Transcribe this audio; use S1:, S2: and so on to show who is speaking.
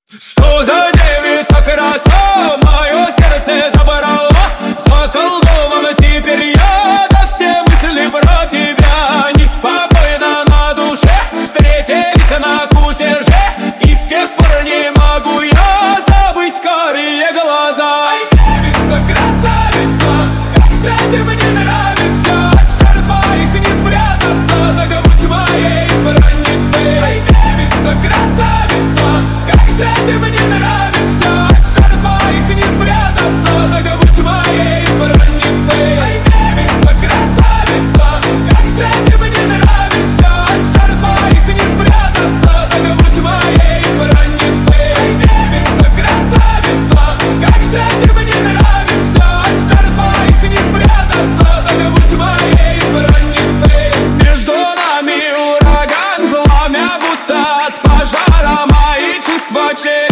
S1: Что за девица краса, мое сердце забрала. Заколдован теперь я, да все мысли про тебя. Неспокойно на душе, встретились на кутеже, и с тех пор не могу я забыть карие глаза.
S2: Ай, девица, красавица, как же ты мне нравишься. От чар твоих не спрятаться, так будь моей избранницей. Ай, девица, красавица, как же ты мне нравишься. От чар твоих не спрятаться, так будь моей избранницей. Ай, девица, красавица, как же ты мне нравишься. От чар твоих не спрятаться, так будь моей избранницей. Ай, девица, красавица, как же ты мне нравишься. От чар твоих не спрятаться, так будь моей избранницей.
S1: Между нами ураган, пламя будто от пожара. Мои чувства через